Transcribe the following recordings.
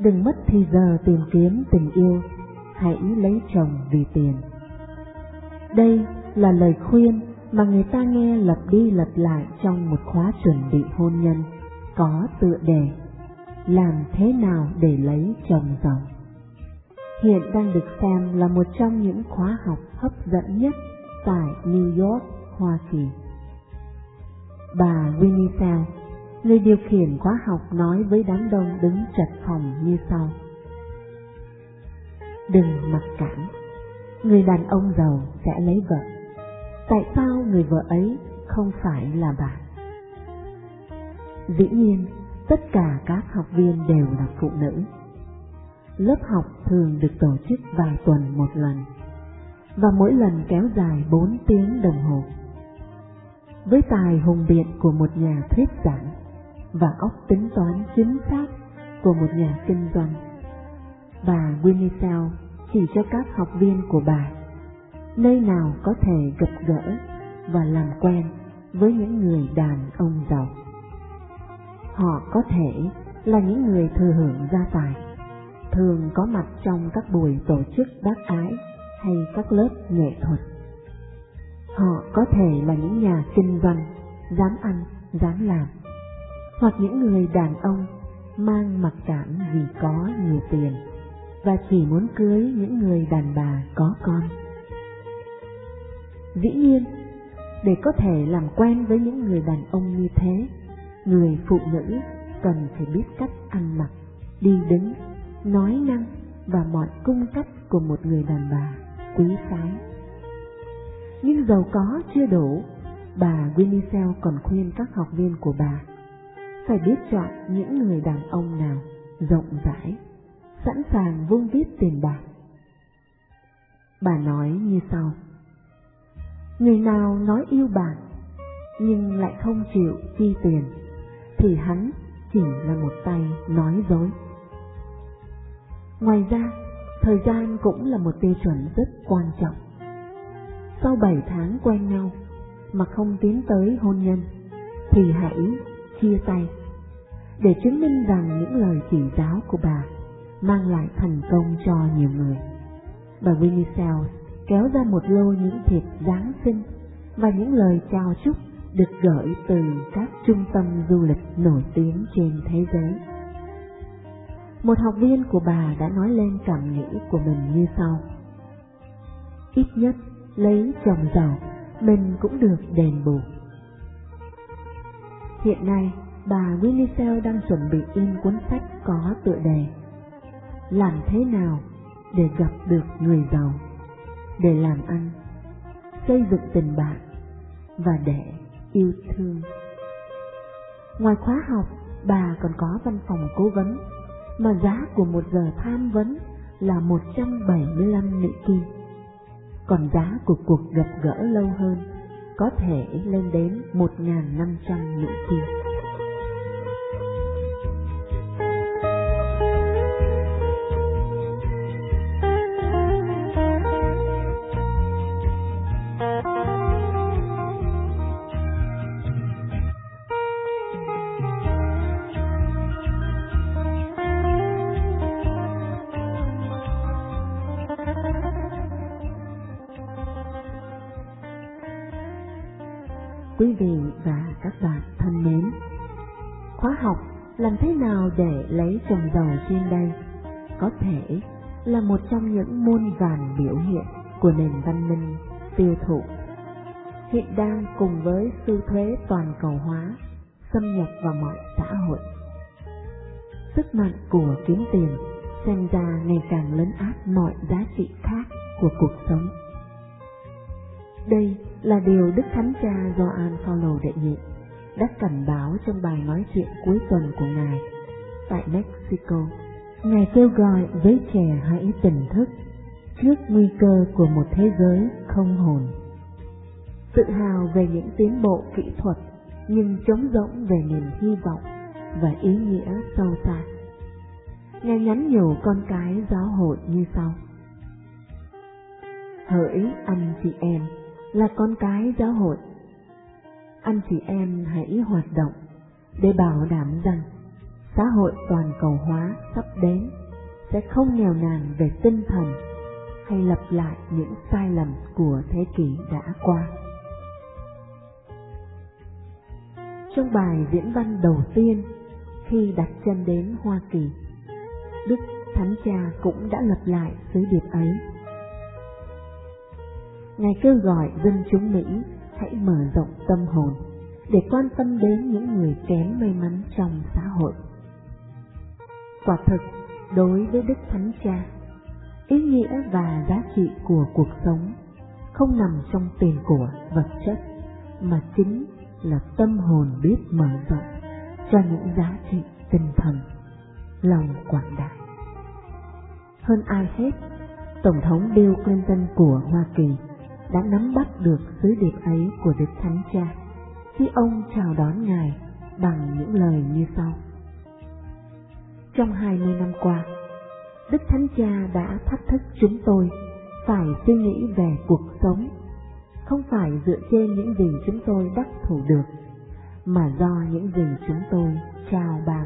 đừng mất thì giờ tìm kiếm tình yêu, hãy lấy chồng vì tiền. Đây là lời khuyên mà người ta nghe lặp đi lặp lại trong một khóa chuẩn bị hôn nhân có tựa đề Làm thế nào để lấy chồng giàu. Hiện đang được xem là một trong những khóa học hấp dẫn nhất tại New York, Hoa Kỳ. Bà Winnie, người điều khiển khóa học, nói với đám đông đứng chật phòng như sau: đừng mặc cảm, người đàn ông giàu sẽ lấy vợ. Tại sao người vợ ấy không phải là bạn? Dĩ nhiên, tất cả các học viên đều là phụ nữ. Lớp học thường được tổ chức vài tuần một lần, và mỗi lần kéo dài 4 tiếng đồng hồ. Với tài hùng biện của một nhà thuyết giảng và óc tính toán chính xác của một nhà kinh doanh, bà Winnie chỉ cho các học viên của bà nơi nào có thể gặp gỡ và làm quen với những người đàn ông giàu. Họ có thể là những người thừa hưởng gia tài, thường có mặt trong các buổi tổ chức bác ái hay các lớp nghệ thuật. Họ có thể là những nhà kinh doanh, dám ăn, dám làm, hoặc những người đàn ông mang mặc cảm vì có nhiều tiền và chỉ muốn cưới những người đàn bà có con. Dĩ nhiên, để có thể làm quen với những người đàn ông như thế, người phụ nữ cần phải biết cách ăn mặc, đi đứng, nói năng và mọi cung cách của một người đàn bà quý phái. Nhưng giàu có chưa đủ, bà Winnie còn khuyên các học viên của bà phải biết chọn những người đàn ông nào rộng rãi, sẵn sàng vung viết tiền bạc. Bà nói như sau: người nào nói yêu bạn nhưng lại không chịu chi tiền thì hắn chỉ là một tay nói dối. Ngoài ra, thời gian cũng là một tiêu chuẩn rất quan trọng. Sau 7 tháng quen nhau mà không tiến tới hôn nhân thì hãy chia tay, để chứng minh rằng những lời chỉ giáo của bà mang lại thành công cho nhiều người. Bà Winnie kéo ra một lô những thiệp Giáng sinh và những lời chào chúc được gửi từ các trung tâm du lịch nổi tiếng trên thế giới. Một học viên của bà đã nói lên cảm nghĩ của mình như sau: ít nhất lấy chồng giàu mình cũng được đền bù. Hiện nay, bà Winnie đang chuẩn bị in cuốn sách có tựa đề Làm thế nào để gặp được người giàu, để làm ăn, xây dựng tình bạn và để yêu thương. Ngoài khóa học, bà còn có văn phòng cố vấn mà giá của 1 giờ tham vấn là 175 Mỹ Kim. Còn giá của cuộc gặp gỡ lâu hơn có thể lên đến 1.500 Mỹ Kim. Quý vị và các bạn thân mến, khóa học làm thế nào để lấy chồng giàu trên đây có thể là một trong những muôn vàn biểu hiện của nền văn minh tiêu thụ hiện đang cùng với xu thế toàn cầu hóa xâm nhập vào mọi xã hội. Sức mạnh của kiếm tiền xem ra ngày càng lấn át mọi giá trị khác của cuộc sống. Đây là điều Đức Thánh Cha Gioan Phaolô đệ nhị đã cảnh báo trong bài nói chuyện cuối tuần của Ngài tại Mexico. Ngài kêu gọi giới trẻ hãy tỉnh thức trước nguy cơ của một thế giới không hồn, tự hào về những tiến bộ kỹ thuật nhưng trống rỗng về niềm hy vọng và ý nghĩa sâu xa. Ngài nhắn nhủ con cái giáo hội như sau: hỡi anh chị em là con cái giáo hội, anh chị em hãy hoạt động để bảo đảm rằng xã hội toàn cầu hóa sắp đến sẽ không nghèo nàn về tinh thần hay lặp lại những sai lầm của thế kỷ đã qua. Trong bài diễn văn đầu tiên khi đặt chân đến Hoa Kỳ, Đức Thánh Cha cũng đã lặp lại sứ điệp ấy. Ngài kêu gọi dân chúng Mỹ hãy mở rộng tâm hồn để quan tâm đến những người kém may mắn trong xã hội. Quả thực, đối với Đức Thánh Cha, ý nghĩa và giá trị của cuộc sống không nằm trong tiền của vật chất, mà chính là tâm hồn biết mở rộng cho những giá trị tinh thần, lòng quảng đại. Hơn ai hết, Tổng thống Bill Clinton của Hoa Kỳ đã nắm bắt được sứ điệp ấy của Đức Thánh Cha khi ông chào đón Ngài bằng những lời như sau. Trong 20 năm qua, Đức Thánh Cha đã thách thức chúng tôi phải suy nghĩ về cuộc sống, không phải dựa trên những gì chúng tôi đắc thủ được, mà do những gì chúng tôi trao ban.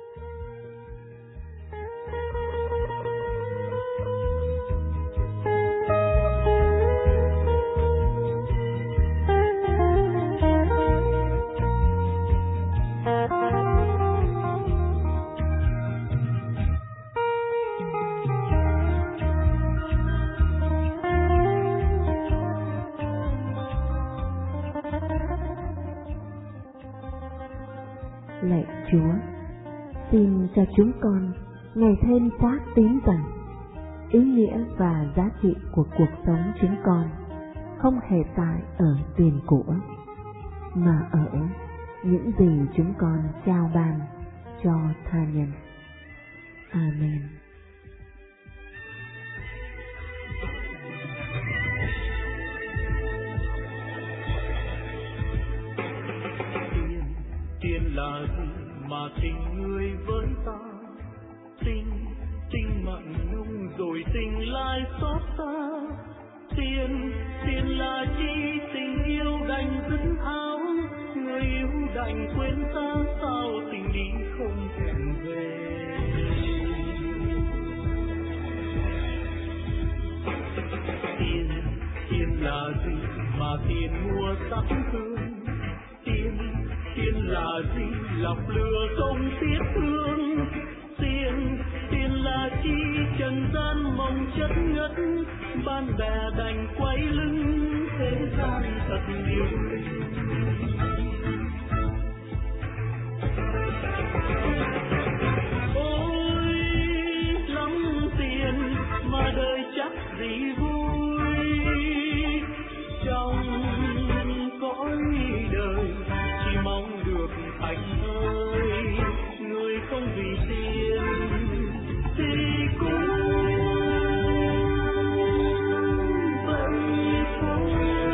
Lạy Chúa, xin cho chúng con ngày thêm xác tín rằng ý nghĩa và giá trị của cuộc sống chúng con không hề tại ở tiền của, mà ở những gì chúng con trao ban cho tha nhân. Amen. Tiền là gì mà tình người với ta, tình mặn nung rồi tình lại xót xa. Tiền là chi, tình yêu đành dứt áo, người yêu đành quên ta, sao tình đi không thèm về. Tiền là gì mà tiền mua sắc hương, tiền là gì lọc lừa không tiếc thương. Tiền là chi, trần gian mong chất ngất, bạn bè đành quay lưng, thế gian thật yêu linh. Ôi lắm tiền mà đời chắc gì vui, trong cõi đời chỉ mong được anh ơi, người không vì tiền thì cũng vậy thôi.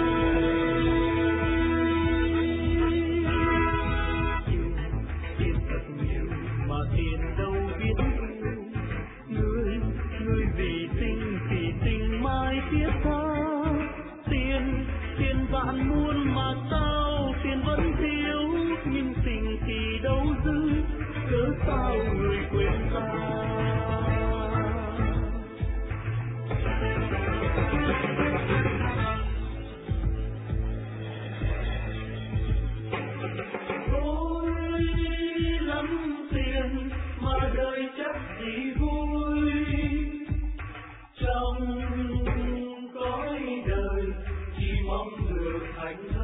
Tiền thật nhiều mà tiền đâu biết yêu, người vì tình thì tình mãi thiết tha. Tiền vạn muôn mà sao tiền vẫn thiếu, nhưng tình thì đâu dư, cớ sao người quên ta. Ôi lắm tiền mà đời chắc gì vui, trong cõi đời chỉ mong được hạnh phúc.